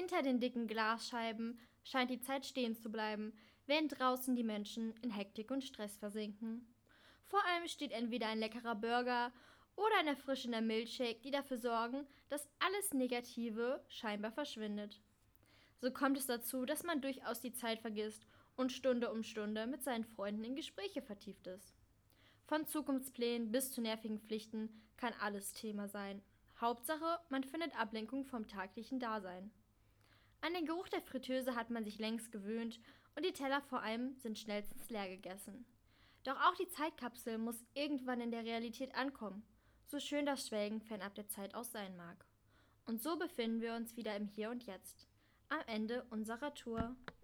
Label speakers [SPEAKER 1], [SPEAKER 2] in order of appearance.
[SPEAKER 1] Hinter den dicken Glasscheiben scheint die Zeit stehen zu bleiben, während draußen die Menschen in Hektik und Stress versinken. Vor allem steht entweder ein leckerer Burger oder ein erfrischender Milchshake, die dafür sorgen, dass alles Negative scheinbar verschwindet. So kommt es dazu, dass man durchaus die Zeit vergisst und Stunde um Stunde mit seinen Freunden in Gespräche vertieft ist. Von Zukunftsplänen bis zu nervigen Pflichten kann alles Thema sein. Hauptsache, man findet Ablenkung vom taglichen Dasein. An den Geruch der Fritteuse hat man sich längst gewöhnt und die Teller vor allem sind schnellstens leer gegessen. Doch auch die Zeitkapsel muss irgendwann in der Realität ankommen, so schön das Schwelgen fernab der Zeit auch sein mag. Und so befinden wir uns wieder im Hier und Jetzt, am Ende unserer Tour.